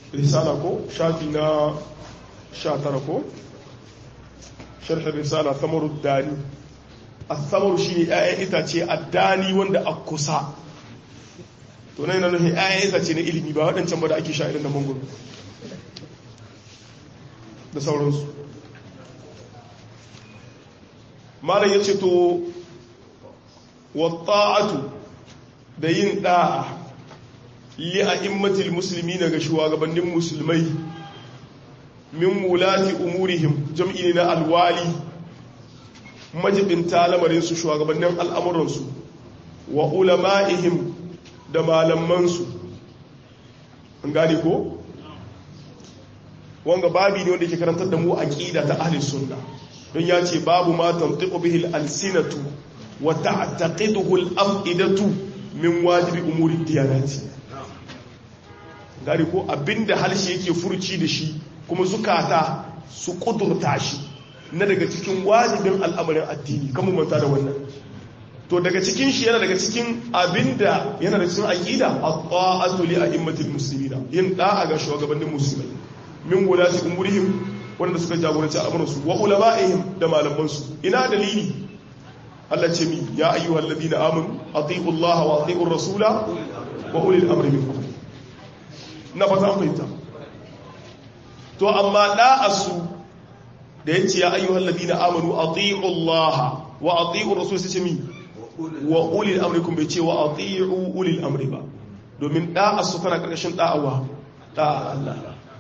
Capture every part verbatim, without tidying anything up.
risala ko shafi na sha tara ko sharhin risala samarud dani as-samaru shine ƴaƴan itace addani wanda a kusa to nan yana nufin ƴaƴan itace na ilimi ba waɗancan ba da ake sha irin da mangoro da sauransu. malam yace to wa ta'atu da yin da'a li a'immatil muslimina ga shugabannin musulmai min mulati umurihim jam'i na alwali majibinta lamarinsu shugabannin al'amuransu wa ulama'ihim da malamansu an gane ko? wanga babi ne wanda ke karantar da mu aqida ta ahli sunna don ya ce babu ma tantiqu bihi al-alsinatu wa ta'taqiduhu al-afidatu min wajibi umuri diyanati gane ko abinda halshe yake furuci da shi kuma zukata su kudurta shi na daga cikin wajibin al'amarin addini kamar manta da wannan to daga cikin shi yana daga cikin abinda yana da cikin aqida at-ta'atu li a'immatil muslimina yin da'a ga shugabannin musulmai min wulati umurihim wanda suka jagoranci al'amuran su wa ulama'ihim da malaman su ina dalili Allah ce mi ya ayyuhal ladina amanu atiiu Allah wa atiiur rasula wa ulil amri minkum na ba za fahimta to amma da'asu da yace ya ayyuhal ladina amanu atiiu Allah wa atiiur rasul sai mi wa ulil amri kun bai ce wa atiiu ulil amri ba domin da'asu kana karkashin da'awa da'a Allah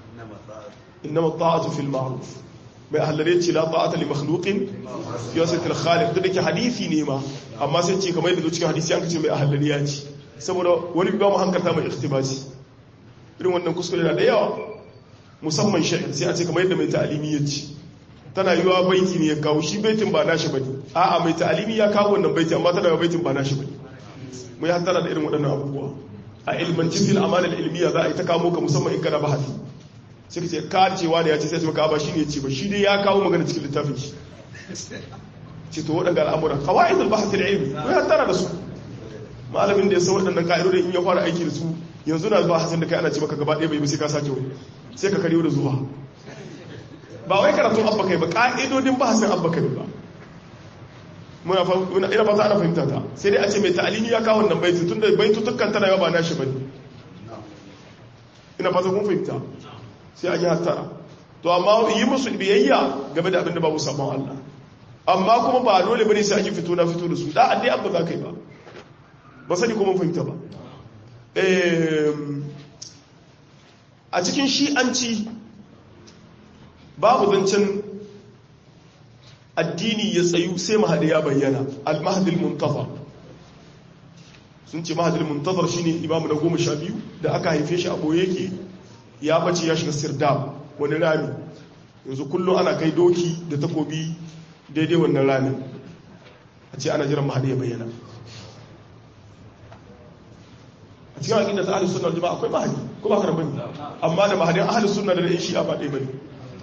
innama ta'atu fil ma'ruf mai ahlare ce la ta'ata li makhluqin fi wasat al khaliq duk da hadisi ne ma amma sai ce kamar yadda cikin hadisi an kace mai ahlare ya ce saboda wani ba mu hankalta mai ikhtibasi irin wannan kuskure na da yawa musamman sha'ir sai a ce kamar yadda mai ta'alimi ya ce tana yiwa baiti ne ya kawo shi baitin ba nashi bane a'a mai ta'alimi ya kawo wannan baiti amma tana yiwa baitin ba nashi bane mu yi hattara da irin waɗannan abubuwa a ilmanci fil amal al ilmiya za a yi ta kawo ka musamman in kana bahasi sai ka ce ka cewa da ya ce sai maka ba shi ne ya ce ba shi dai ya kawo magana cikin littafin shi ce to waɗanda al'amura qawaid al bahth al ilmi mu yi hattara da su malamin da ya san waɗannan ka'idodin in ya fara aiki da su yanzu na zuwa hasan da kai ana ce maka gaba ɗaya bai sai ka sake wani sai ka kariyo da zuwa ba wai karatun abba kai ba ka'idodin ba hasan abba kai ba muna muna ina fata ana fahimta ta sai dai a ce mai ta'alimi ya kawo wannan baiti tunda baitu tukkan tana yawa ba nashi bane ina fata kun fahimta sai a yi hattara to amma yi musu biyayya game da abin da babu sabon Allah amma kuma ba dole bane sai ake fito na fito da su da addai abba za kai ba ba sani kuma fahimta ba a cikin shi'anci babu zancen addini ya tsayu sai mahadi ya bayyana al-mahdil muntazar sun ce mahdil muntazar shine imamu na goma sha biyu da aka haife shi a boye yake ya bace ya shiga sirdab wani rami yanzu kullum ana kai doki da takobi daidai wannan ramin a ce ana jiran mahadi ya bayyana a cikin aƙidar ta ahlus sunna wal jama'a akwai mahadi ko ba ka bane amma da mahadin ahlus sunna da shi a ba ɗaya bane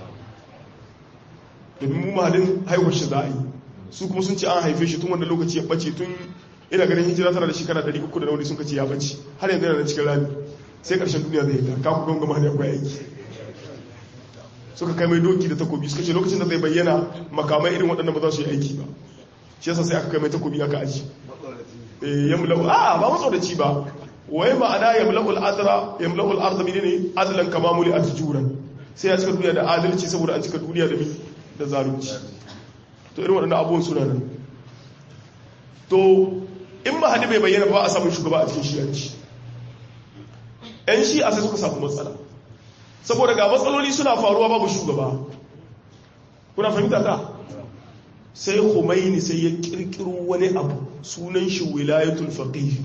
domin mu mahadin haihuwar shi za a yi su kuma sun ce an haife shi tun wanda lokaci ya bace tun ina ganin hijira tana da shekara ɗari uku da nauni sun kace ya bace har yanzu yana da cikin rami sai ƙarshen duniya zai yi ka ku gonga mahadi akwai aiki suka kai mai doki da takobi suka ce lokacin da zai bayyana makamai irin waɗannan ba za su yi aiki ba shi yasa sai aka kai mai takobi aka aji yamlau a ba matsoraci ba wai ma'ana yamlau al'adra yamlau al'arda menene adlan kama muli atjuran sai ya cika duniya da adalci saboda an cika duniya da mi da zalunci to irin waɗannan abubuwan suna nan to in mahadi bai bayyana ba a samun shugaba a cikin shiyanci yan shi'a sai suka samu matsala saboda ga matsaloli suna faruwa babu shugaba kuna fahimta ta sai Khomeini sai ya kirkiro wani abu sunan shi wilayatul faqih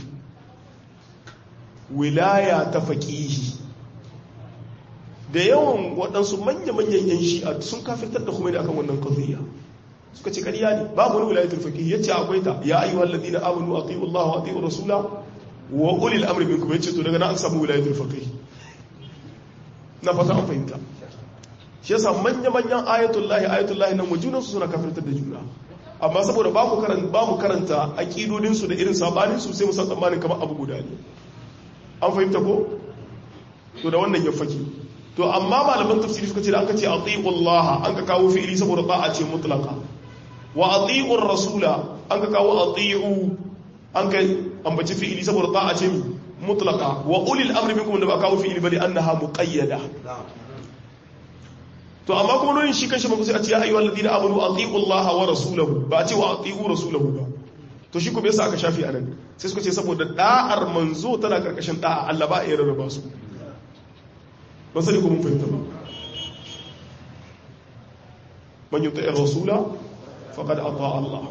wilaya ta faqihi da yawan waɗansu manya-manyan yan shi'a sun kafirtar da Khomeini akan wannan qadiyya suka ce ƙarya ne babu wani wilayatul faqih yace akwai ta ya ayyuhal ladina amanu atiiu Allah wa atiiu rasula wa ulil amri minkum yace to daga nan an samu wilayatul faqih na fata an fahimta shi yasa manya-manyan ayatullahi ayatullahi nan wajunansu suna kafirtar da juna amma saboda ba mu karanta ba mu karanta aqidodinsu da irin sabaninsu sai mu san tsammanin kamar abu guda ne an fahimta ko to da wannan ya faki to amma malaman tafsiri suka ce da aka ce ati'u Allah an ka kawo fi'ili saboda ta'a ce mutlaqa wa ati'u rasula an ka kawo ati'u an ka ambaci fi'ili saboda ta'a ce mutlaqa wa ulil amri minkum da ba kawo fi'ili bali annaha muqayyada to amma kuma nan shi kanshi ba sai a ce ya ayyuhal ladina amanu ati'u Allah wa rasulahu ba a ce wa ati'u rasulahu ba to shi kuma yasa aka shafi anan sai suka ce saboda da'ar manzo tana karkashin da'a Allah ba ya rarraba su ba sai kuma mun fahimta ba man yuti ar-rasula faqad ata'a Allah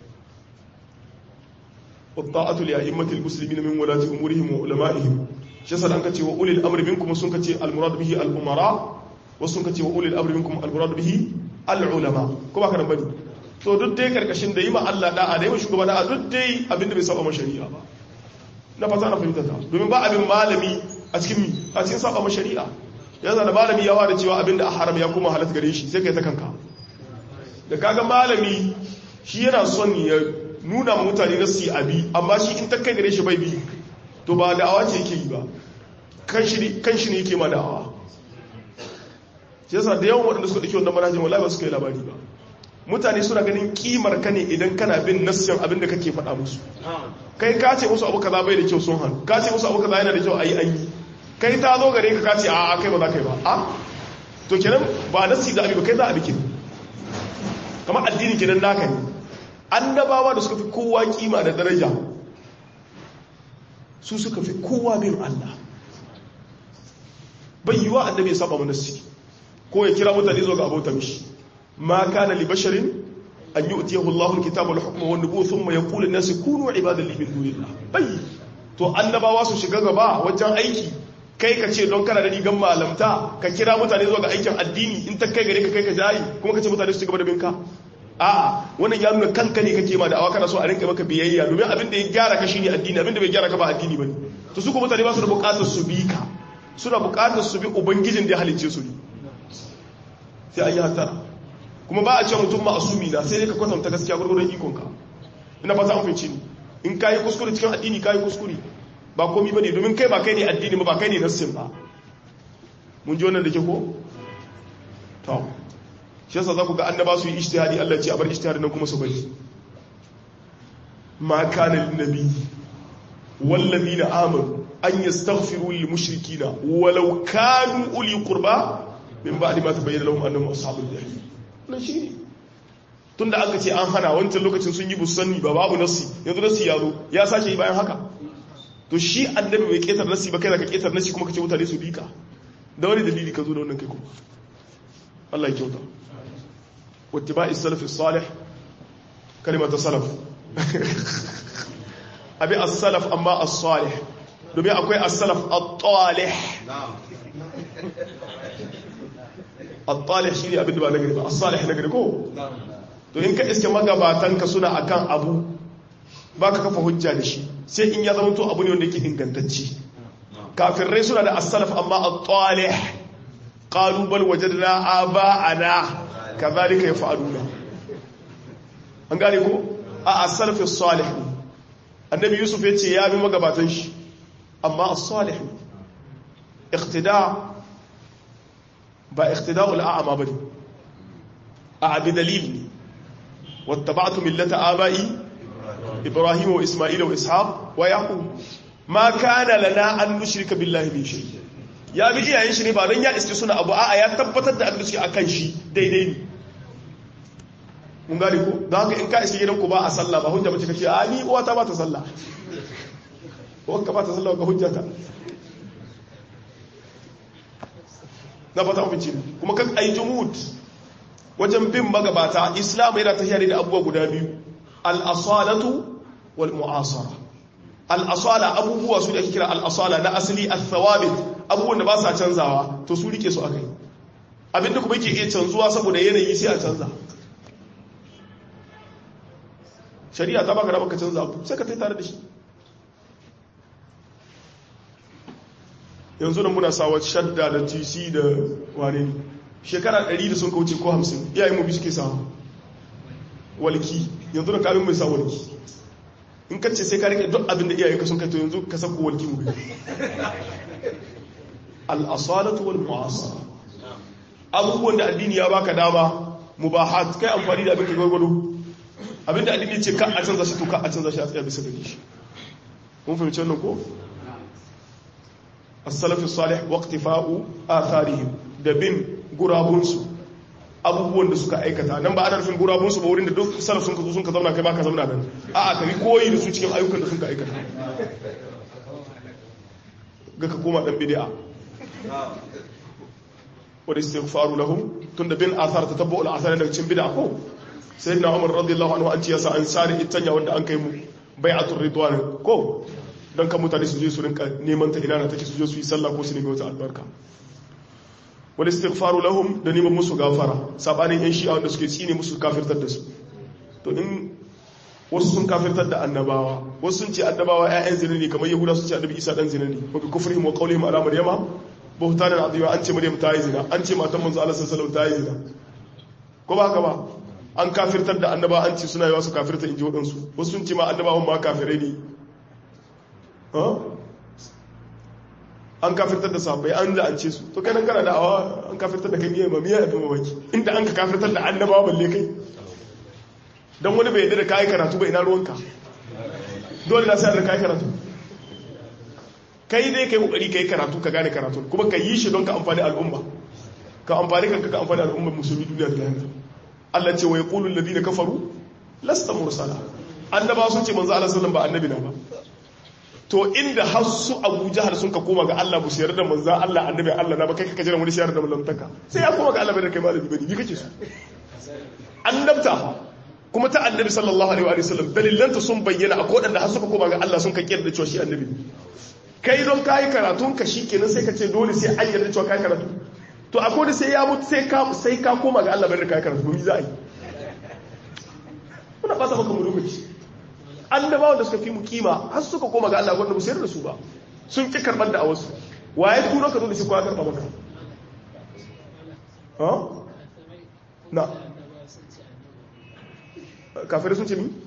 wa ta'atu li a'immatil muslimin min walati umurihim wa ulama'ihim shi yasa an kace wa ulil amri minkum sun kace al-murad bihi al-umara wasu ka ce wa ulil amri minkum al-murad bihi al-ulama ko ba ka nan bane to duk dai karkashin da yi ma Allah da'a da yi ma shugaba da'a duk dai abinda bai saba ma shari'a ba na fata na fahimta ta domin ba abin malami a cikin mi a cikin saba ma shari'a yanzu da malami ya wada cewa abinda a haram ya kuma halatta gare shi sai kai ta kanka da kaga malami shi yana son ya nuna ma mutane na su abi amma shi in ta kai gare shi bai bi to ba da'awa ce yake yi ba kan shi kan shi ne yake ma da'awa shi yasa da yawan waɗanda suka ɗauki wannan manhajin wallahi ba su kai labari ba mutane suna ganin kimar ka ne idan kana bin nassin abin da kake faɗa musu kai ka ce musu abu kaza bai da kyau sun hannu ka ce musu abu kaza yana da kyau ayi an yi kai ta zo gare ka ka ce a'a kai ba za ka yi ba a to kenan ba nassi da abi ba kai za a bi kin kamar addini kenan naka ne annabawa da suka fi kowa kima da daraja su suka fi kowa bin Allah bai yiwa annabi ya saba mana nassi ko ya kira mutane zuwa ga abota mishi ma kana li basharin an yu'tiyahu Allahu al-kitaba wal hukma wan nubuwwa thumma yaqulu an-nasu kunu ibadan li min dunillah bai to annabawa su shiga gaba wajen aiki kai ka ce don kana da rigan malamta ka kira mutane zuwa ga aikin addini in ta kai gare ka kai ka jayi kuma ka ce mutane su gaba da binka a'a wannan ya nuna kanka ne kake ma da awa kana so a rinka maka biyayya domin abin da ya gyara ka shine addini abin da bai gyara ka ba addini bane to su kuma mutane ba su da bukatar su bi ka suna bukatar su bi ubangijin da ya halicce su ne sai an yi hatara kuma ba a ce mutum ma'asumi na sai ne ka kwatanta gaskiya gurgurin ikonka ina fata an fahimci ni in ka yi kuskure cikin addini ka yi kuskure ba komi ba ne domin kai ba kai ne addini ba kai ne nassin ba mun ji wannan da ke ko? to shi yasa za ku ga annaba su yi ishtihadi Allah ce a bar ishtihadi nan kuma su bari ma kana lin nabi wallazina amanu an yastaghfiru lil mushrikina walau kanu uli qurba min ba ma ta bayyana lahum annahum ashabul jahim nan shine tunda aka ce an hana wancan lokacin sun yi busanni ba babu nasi yanzu nasi ya zo ya sake yi bayan haka to shi annabi bai ketar nasi ba kai da ka ketar nasi kuma kace mutane su bika da wani dalili ka zo da wannan kai kuma Allah ya kyauta wattiba'i salaf as-salih kalimatu salaf abi as-salaf amma as-salih domin akwai as-salaf at-talih al-talih shi ne abinda ba nagari ba as-salih nagari ko to in ka iske magabatanka suna akan abu ba ka kafa hujja da shi sai in ya zama to abu ne wanda yake ingantacci kafirai suna da as-salaf amma at-talih qalu bal wajadna aba'ana kadhalika yaf'aluna an gane ko a as-salaf as-salih annabi yusuf yace ya bi magabatan shi amma as-salih iqtida ba iqtida'ul a'ma bane a bi dalil wattaba'tu millata aba'i ibrahim wa isma'il wa ishaq wa yaqub ma kana lana an nushrika billahi min shay ya bi iyayen shi ne ba dan ya iske suna abu a'a ya tabbatar da abin da suke akan shi daidai ne mun gane ko dan haka in ka iske gidan ku ba a sallah ba hujja bace kace a ni uwa ta ba ta sallah ko ka ba ta sallah ga hujjata na fata mafici kuma kan ai jumud wajen bin magabata islam yana tafiya da abubuwa guda biyu al-asalatu wal mu'asara al-asala abubuwa su da ake kira al-asala na asali al-thawabit abubuwan da ba sa canzawa to su rike su akai abinda kuma yake iya canzuwa saboda yanayi sai a canza shari'a ta baka da baka canza abu sai ka tai tare da shi yanzu nan muna sawa shadda da tc da wane shekara ɗari da sun kauce ko hamsin iyayen mu bi suke sawa walki yanzu da kamin mai sa walki in kacce sai ka rike duk abin da iyayen ka sun kai to yanzu ka sako walki mu al-asalatu wal mu'asara abubuwan da addini ya baka dama mubahat kai amfani da abin ka gwargwado abinda addini ce ka a canza shi to ka a canza shi a tsaya bisa gare shi mun fahimci wannan ko as-salafus salih waqtifa'u atharihim da bin gurabunsu abubuwan da suka aikata nan ba ana nufin gurabunsu ba wurin da duk salaf sun ka zo sun ka zauna kai ba ka zauna nan a'a ka bi koyi da su cikin ayyukan da sun ka aikata ga ka koma dan bid'a wadda istighfaru lahum tunda bin athar tatabbu al-athar daga cikin bid'a ko sayyidina Umar radiyallahu anhu an ce yasa an sare itanya wanda an kai mu bai'atul ridwan ko dan kan mutane su je su rinka neman ta ina na take su je su yi sallah ko su nemi wata albarka wadda istighfaru lahum da neman musu gafara sabanin yan shi'a wanda suke tsine musu kafirtar da su to in wasu sun kafirtar da annabawa wasu sun ce annabawa ƴaƴan zina ne kamar yahuda sun ce annabi isa dan zina ne wa bi kufrihim wa qawlihim ala maryama buhtanan azima an ce maryam ta yi zina an ce matan manzo Allah sallallahu alaihi wasallam ta yi zina ko ba haka ba an kafirtar da annaba an ce suna yawa su kafirta inji wadansu wasu sun ce ma annabawan ma kafirai ne an kafirtar da sahabbai an da an ce su to kai nan kana da awa an kafirtar da kai miya ma miya abin mamaki inda an ka kafirtar da annabawa balle kai dan wani bai yadda da kai karatu ba ina ruwanka dole na sai da kai karatu kai dai kai kokari kai karatu ka gane karatu kuma ka yi shi don ka amfani al'umma ka amfani kanka ka amfani al'ummar musulmi duniya da lahira Allah ce wa yaqulu alladhina kafaru lasta mursala annaba sun ce manzo Allah sallallahu alaihi wasallam ba annabi na ba to inda har su Abu Jahal sun ka koma ga Allah bu sayar da manzo Allah annabi Allah na ba kai ka jira wani shayar da mallantaka sai ya koma ga Allah bai da kai malami bane ni kake so annabta kuma ta annabi sallallahu alaihi wa sallam dalilanta sun bayyana akwai wadanda har suka koma ga Allah sun ka kiyar da cewa shi annabi kai don kai karatun ka shikenan sai ka ce dole sai an yarda cewa kai karatu to akwai da sai ya mutu sai ka sai ka koma ga Allah bai da kai karatu domin za a yi kuna fata maka mu lokaci annabawa da suka fi mu kima har suka koma ga Allah wanda ba su yarda su ba sun ki karbar da awasu waye turo ka dole sai ka karba maka ha na kafirai sun ce mi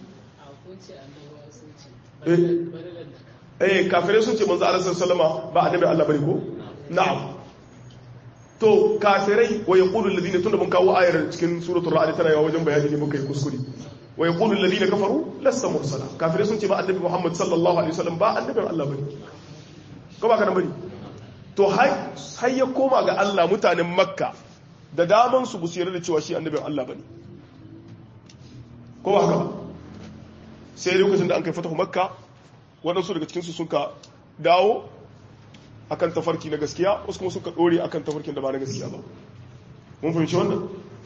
eh eh kafirai sun ce manzo Allah sallallahu alaihi wasallam ba annabi Allah bane ko na'am to kafirai wa yaqulu alladhina tunda mun kawo ayar cikin suratul ra'd tana yawa wajen bayani ne muka yi kuskure wa yaqulu alladhina kafaru lasta mursala kafirai sun ce ba annabi Muhammad sallallahu alaihi wasallam ba annabin Allah bane ko ba kana bane to hay hay ya koma ga Allah mutanen Makka da daman su busiyar da cewa shi annabin Allah bane ko ba haka sai lokacin da an kai fatahu Makka waɗansu daga cikinsu sun ka dawo akan tafarki na gaskiya wasu kuma suka ɗore akan tafarkin da ba na gaskiya ba mun fahimci wannan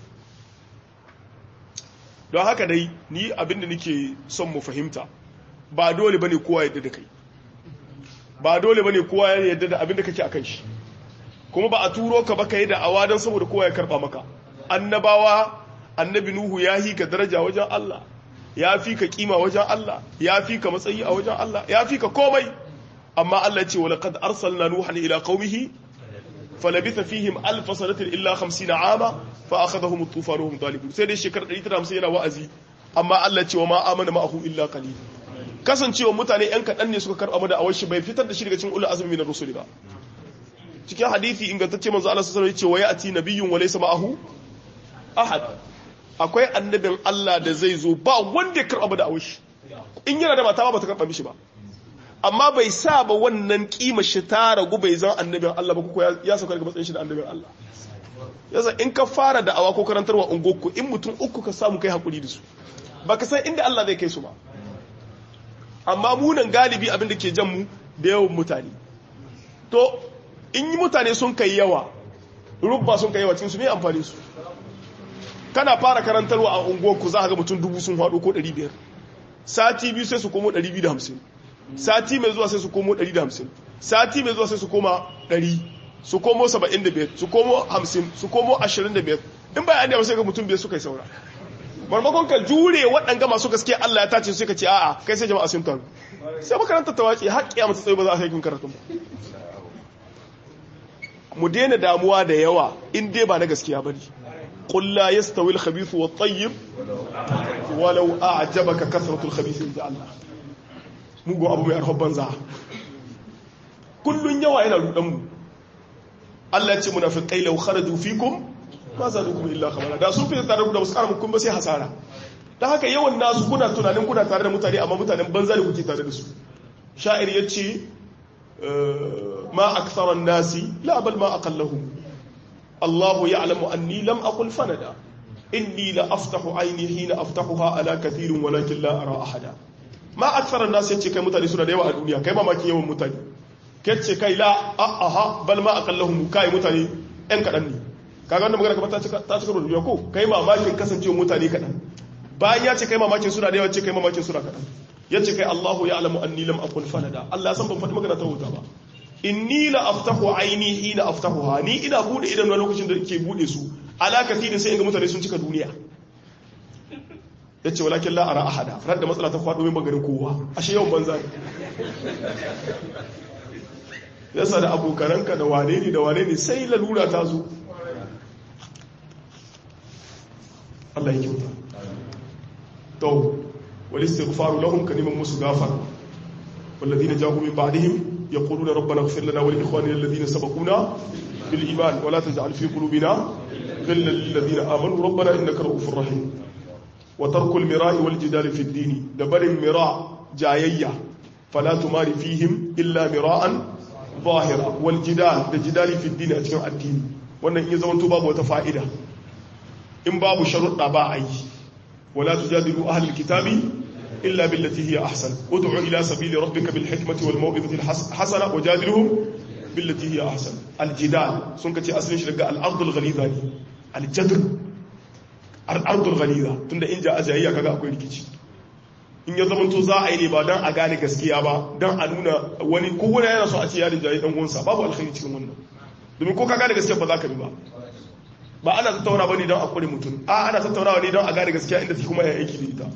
don haka dai ni abinda nake son mu fahimta ba dole bane kowa yadda da kai ba dole bane kowa ya yadda da abinda kake akan shi kuma ba a turo ka ba kai da awa don saboda kowa ya karba maka annabawa annabi nuhu ya hi ka daraja wajen Allah ya fi ka kima wajen Allah ya fi ka matsayi a wajen Allah ya fi ka komai amma Allah ce walaqad arsalna nuhan ila qaumihi falabitha fihim alf sanatin illa khamsina ama fa akhadhahum at-tufan wa hum zalimun sai dai shekara ɗari tara da hamsin yana wa'azi amma Allah ce wa ma amana ma'ahu illa qalil kasancewa mutane yan kadan ne suka karba da awashi bai fitar da shi daga cikin ulul azmi min ar-rusul ba cikin hadisi ingantacce manzo Allah sallallahu alaihi wasallam ya ce wa ya'ti nabiyyun wa laysa ma'ahu ahad akwai annabin Allah da zai zo ba wanda ya karɓa da awishi in yana da mata ba ta karɓa mishi ba amma bai sa ba wannan kima shi ta ragu bai zan annabin Allah ba kuka ya sauka daga matsayin shi da annabin Allah yasa in ka fara da awa ko karantarwa ungokku in mutum uku ka samu kai hakuri da su baka san inda Allah zai kai su ba amma munan galibi abin da ke jan mu da yawan mutane to in yi mutane sun kai yawa rubba sun kai yawa cikin su me amfani su kana fara karantarwa a unguwarku za a ga mutum dubu sun haɗo ko ɗari biyar sati biyu sai su komo ɗari biyu da hamsin sati mai zuwa sai su komo ɗari da hamsin sati mai zuwa sai su koma ɗari su komo saba'in da biyar su komo hamsin su komo ashirin da biyar in ba ya sai ga mutum biyar suka yi saura marmakon ka jure waɗanga masu gaskiya Allah ya tace su ka ce a'a kai sai jama'a sun taru sai makarantar ta wace har kiyama ta tsaye ba za a sai kin karatu mu daina damuwa da yawa in dai ba na gaskiya bane قل لا يستوي الخبيث والطيب ولو أعجبك كثرة الخبيث إن جاء الله mugu abu mai arhab banza kullun yawa yana rudan mu Allah ya ce munafiqai law kharaju fikum ma zadukum illa khabala da sun fita tare da wasu karamin kun ba sai hasara dan haka yawan nasu kuna tunanin kuna tare da mutane amma mutanen banza da kuke tare da su sha'ir yace ma akthara an-nasi la bal ma aqallahum Allah ya'lamu anni lam aqul fanada inni la aftahu ayni hina aftahuha ala kathirin walakin la ara ahada ma akthara an-nas yace kai mutane suna da yawa a duniya kai mamaki yawan mutane kace kai la aha bal ma aqallahum kai mutane ɗan kadan ne kaga wannan magana kamar ta cika ta cika duniya ko kai mamakin kasancewa mutane kadan bayan ya ce kai mamakin suna da yawa ce kai mamakin suna kadan yace kai Allahu ya'lamu anni lam aqul fanada Allah ya san ban faɗi magana ta wuta ba inni la aftahu ayni hina aftahuha ni ina bude idan wani lokacin da ke bude su ala kathirin sai inga mutane sun cika duniya yace walakin la ara ahada ran da matsala ta kwado min bangaren kowa ashe yawan banza ne yasa da abokananka da wane ne da wane ne sai lalura ta zo Allah ya kyauta to wal istighfaru lahum kalimun musu gafar والذين جاءوا من بعدهم يقولون ربنا اغفر لنا ولإخواننا الذين سبقونا بالإيمان ولا تجعل في قلوبنا غلا للذين آمنوا ربنا إنك رؤوف رحيم وترك المراء والجدال في الدين دبر المراء جايية فلا تمار فيهم إلا مراء ظاهرا والجدال الجدال في الدين أتكلم الدين وأن إن زمنتوا باب وتفائدة إن باب شرط باعي ولا تجادلوا أهل الكتاب إلا بالتي هي أحسن ادعو إلى سبيل ربك بالحكمة والموعظة الحسنة وجادلهم بالتي هي أحسن الجدال سنكتي أصلين شرقاء الأرض الغليظة الجدر الأرض الغليظة تند إن جاء أجايا كذا أقول لكي in ya zama to za a yi ne ba don a gane gaskiya ba don a nuna wani kowane yana so a ce yarin jayi dan uwansa babu alkhairi cikin wannan domin ko ka gane gaskiya ba za ka bi ba ba ana tattauna ba ne don a kure mutum a ana tattaunawa ne don a gane gaskiya inda take kuma ya aiki da ita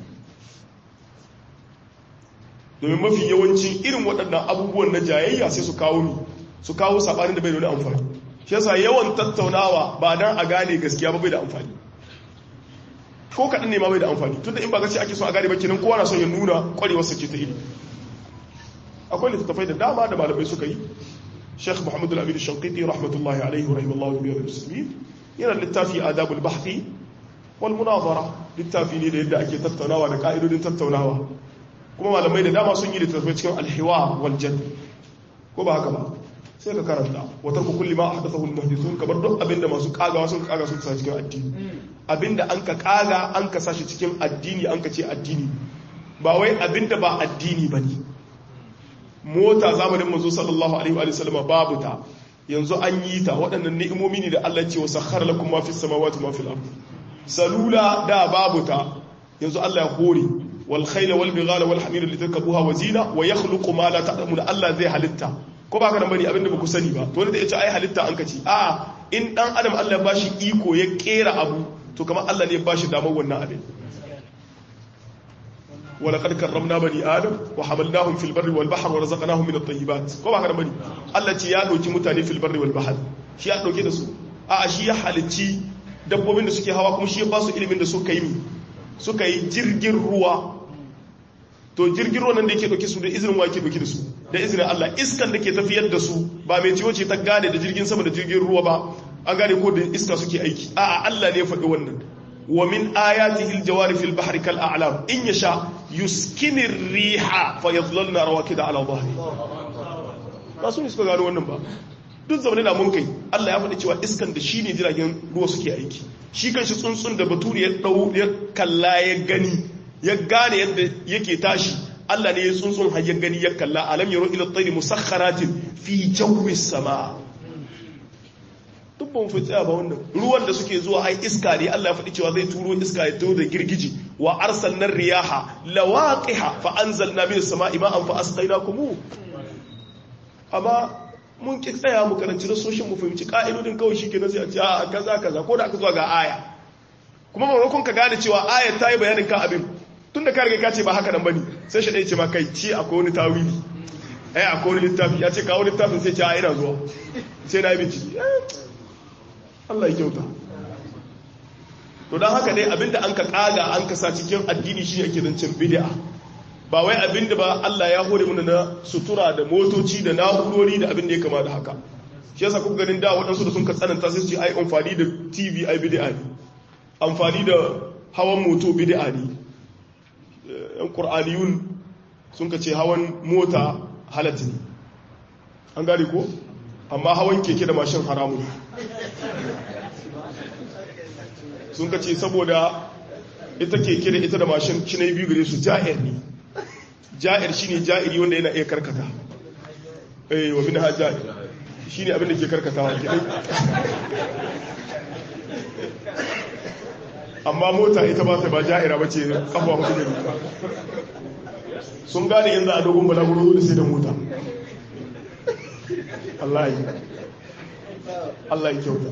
domin mafi yawancin irin waɗannan abubuwan na jayayya sai su kawo ni su kawo sabanin da bai da wani amfani shi yasa yawan tattaunawa ba don a gane gaskiya ba bai da amfani ko kaɗan ne ma bai da amfani tun da in ba gaci ake so a gane ba kenan kowa na son ya nuna ƙwarewarsa ce ta ilimi akwai littattafai da dama da malamai suka yi sheikh muhammadu al-amin shankiti rahmatullahi alaihi wa rahimallahu biyar musulmi yana littafi adabul bahthi wal munazara littafi ne da yadda ake tattaunawa da ka'idodin tattaunawa kuma malamai da dama sun yi littattafai cikin alhiwa wal jadd ko ba haka ba sai ka karanta wata ku kulli ma ahdathahu al-muhdithun kamar duk abinda masu kagawa sun kaga sun sa cikin addini abinda an ka kaga an ka sashi cikin addini an ka ce addini ba wai abinda ba addini bane mota zamanin manzo sallallahu alaihi wa sallam babu ta yanzu an yi ta waɗannan ni'imomi ne da Allah ya ce wa sakhkhara lakum ma fis samawati ma fil ardi salula da babu ta yanzu Allah ya hore wal khayla wal bighala wal hamira litarkabuha wa zina wa yakhluqu ma la ta'lamun Allah zai halitta ko ba ka nan bane abinda ba ku sani ba to wanda ya ce ai halitta an kaci a in dan adam Allah ya bashi iko ya kera abu to kamar Allah ne ya bashi damar wannan abin wa laqad karramna bani adam wa hamalnahum fil barri wal bahri wa razaqnahum min at-tayyibat ko ba ka nan bane Allah ce ya dauki mutane fil barri wal bahri shi ya dauke da su a a shi ya halicci dabbobin da suke hawa kuma shi ya ba su ilimin da suka yi suka yi jirgin ruwa to jirgin ruwan da yake dauke su da izinin wa yake dauke da su da izinin Allah iskan da ke tafiyar da su ba mai ciwo ce ta gane da jirgin sama da jirgin ruwa ba an gane ko da iska suke aiki a'a Allah ne ya faɗi wannan wa min ayatihi aljawari fil bahri kal a'lam in yasha yuskini riha fa yadhlalna rawakida ala dhahri ba su ne suka gano wannan ba duk zamanin da mun kai Allah ya faɗi cewa iskan da shine jiragen ruwa suke aiki shi kanshi tsuntsun da baturi ya dau ya kalla ya gani ya gane yadda yake tashi Allah ne ya tsuntsun har ya gani ya kalla alam yaro ila tayri musakharatin fi jawi sama dubban fi tsaya ba wannan ruwan da suke zuwa ai iska ne Allah ya faɗi cewa zai turo iska ya tawo da girgiji wa arsalna riyaha lawaqiha fa anzalna minas sama'i ma'an fa asqaynakum amma mun ki tsaya mu karanci nasoshin mu fahimci ka'idodin kawai shikenan sai a ce a kaza kaza ko da aka zuwa ga aya kuma maimakon ka gane cewa ayar ta yi bayanin kan abin tun da ka riga ka ce ba haka nan bane sai shi ɗaya ce ma kai ci akwai wani tawili ai akwai wani littafi ya ce kawo littafin sai ce a ina zuwa sai na yi bincike Allah ya kyauta to don haka dai abinda an ka kaga an ka sa cikin addini shi ake zancen bid'a ba wai abinda ba Allah ya hore mana na sutura da motoci da na'urori da abinda ya kama da haka shi yasa kuka ganin da waɗansu da sun ka tsananta sai su ce ai amfani da tv ai bid'a ne amfani da hawan moto bid'a ne yan qur'aniyun sun ka ce hawan mota halatta ne an gane ko amma hawan keke da mashin haramun sun ka ce saboda ita keke da ita da mashin cinai biyu gare su ja'ir ne ja'ir shine ja'iri wanda yana iya karkata eh wa minha ja'ir shine abin da ke karkatawa kidai amma mota ita ba ta ba ja'ira bace kafa hudu ne sun gane yanzu a dogon balaguro da sai da mota Allah ya Allah ya kyauta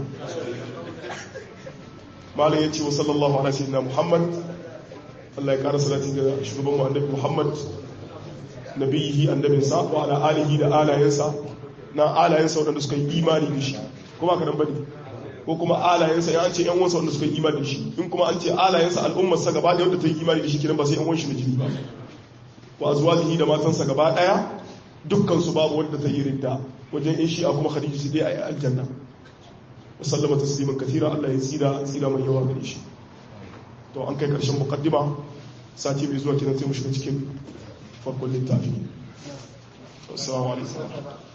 malam yace wa sallallahu ala sayyidina Muhammad Allah ya kara salati ga shugaban mu annabi Muhammad nabiyihi annabinsa wa ala alihi da alayensa na alayensa wadanda suka yi imani da shi kuma ka dan bane ko kuma alayensa ya ce yan wansa wadanda suka yi imani da shi in kuma an ce alayensa al'ummar sa gaba da wanda ta yi imani da shi kiran ba sai yan wanshi miji ba wa azwajihi da matansa gaba daya dukkan su babu wanda ta yi ridda wajen in shi a kuma Khadija sai dai a aljanna sallama tasliman kathira Allah ya tsira tsira mai yawa gare shi to an kai karshen muqaddima sati mai zuwa kiran sai mu shiga cikin farkon littafi assalamu alaikum